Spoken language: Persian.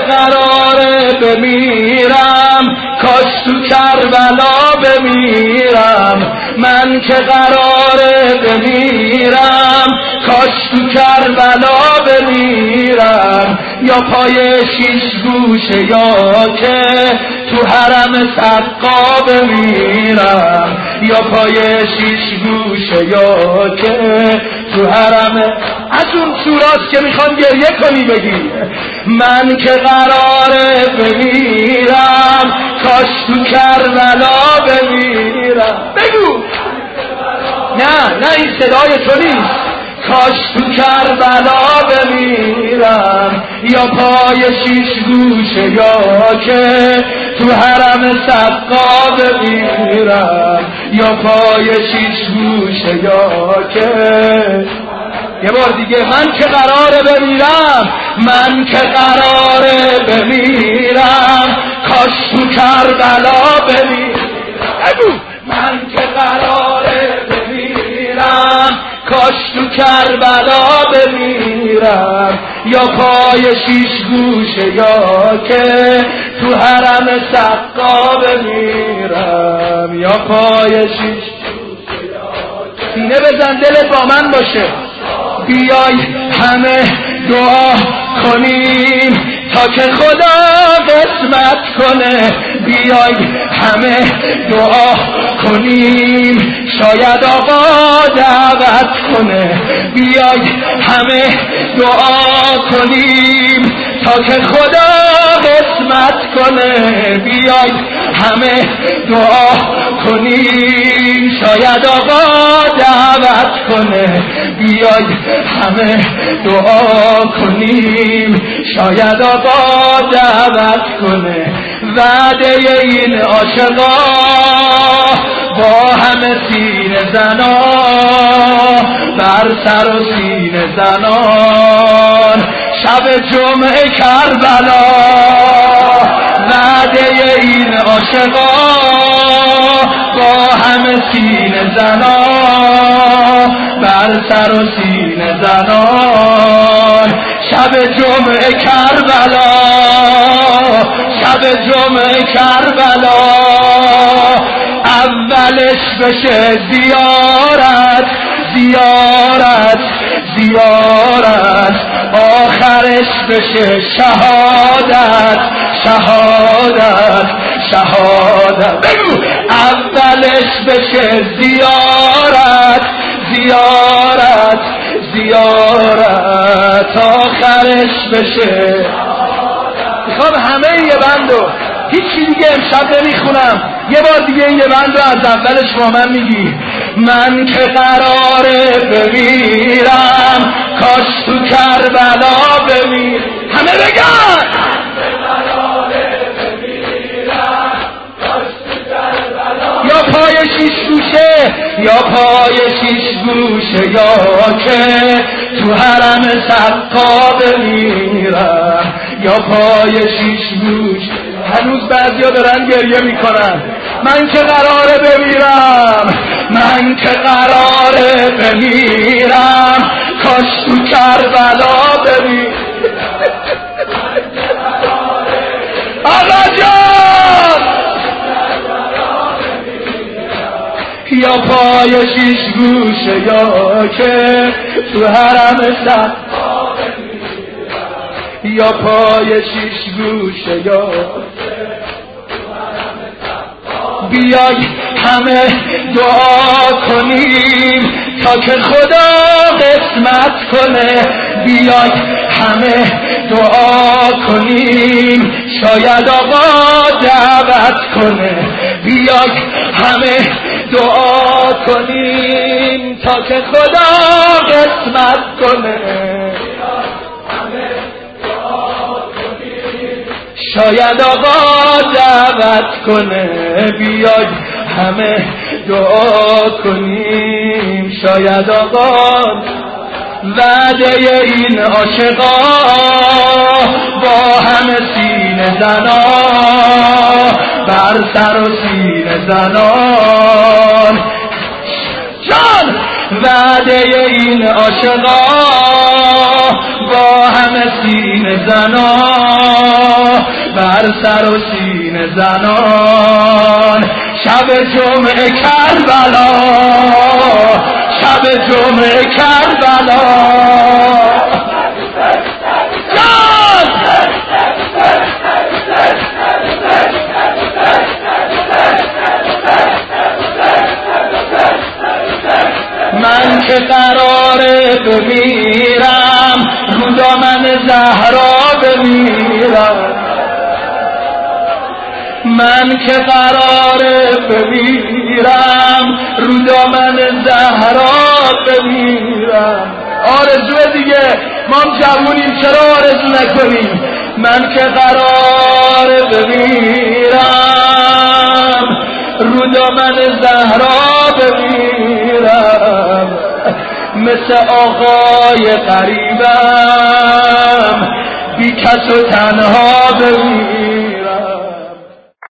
قراره بمیرم کاش تو کربلا بمیرم، من که قراره بمیرم کاش تو کربلا بمیرم، یا پای شیش گوشه یا که تو حرم سقا بمیرم، یا پای شیش گوشه یا که تو حرم. از اون سوراست که میخوام گریه کنی بگی من که قراره بمیرم کاش تو کربلا بمیرم. بگو نه این صدای تو نیست. کاش تو کربلا بمیرم یا پای شیش گوشه یا که تو حرم سقا بمیرم، یا پای شیش گوشه یا که. یه بار دیگه من که قراره بمیرم، من که قراره بمیرم کاش تو کربلا بمیرم. من که قراره بمیرم کاش تو کربلا بمیرم، یا پای شیش گوشه یا که تو حرم سقا بمیرم، یا پای شیش گوشه یا که. سینه بزن دلت با من باشه. بیای همه دعا کنیم تا که خدا قسمت کنه، بیای همه دعا کنیم شاید آقا دعوت کنه، بیای همه دعا کنیم تا که خدا قسمت کنه، بیای همه دعا کنیم شاید آقا دعوت کنه، بیای همه دعا کنیم شاید آقا دعوت کنه. وعده این عاشقا با همه سینه زنا بر سر و سینه زنان شب جمعه کربلا، وعده این عاشقا با همه سینه زنا بر سر و سینه زنان شب جمعه کربلا، شب جمعه کربلا. اولش بشه زیارت زیارت زیارت، آخرش بشه شهادت شهادت شهادت. بگو اولش بشه زیارت زیارت زیارت، آخرش بشه. میخوام همه یه بندو، هیچی دیگه امشب نمیخونم، یه بار دیگه این یه بندو از اولش با من میگی. من که قراره بمیرم کاش تو کربلا بمیرم. همه بگن یا پای شیش گوشه یا پای شیش گوشه یا که تو حرم سقا بمیرم، یا پای شیش گوشه. هنوز بعضیا دارن گریه میکنن. من که قراره بمیرم، من که قراره بمیرم کاش تو کربلا بمیرم. آقا جان یا پای شیش گوشه یا که تو حرم سقا بمیرم، یا پای شیش گوشه یا بیای همه دعا کنیم تا که خدا قسمت کنه، بیای همه دعا کنیم شاید آقا دعوت کنه، بیای همه دعا کنیم تا که خدا قسمت کنه، شاید آقا دعوت کنه، بیای همه دعا کنیم شاید آقا. وعده این عاشقا با همه سینه زنا بر سر و سینه زنان جان، وعده این عاشقا با همه سینه زنان سر و سینه زنان شب جمعه کربلا شب جمعه کربلا جان من که قراره بمیرم رو دامن زهرا بمیرم من که قراره بمیرم رو دامن زهرا بمیرم آرزو دیگه ما جوونیم چرا آرزو نکنیم من که قراره بمیرم رو دامن زهرا بمیرم مثل آقای غریبم بی کس و تنها بمیرم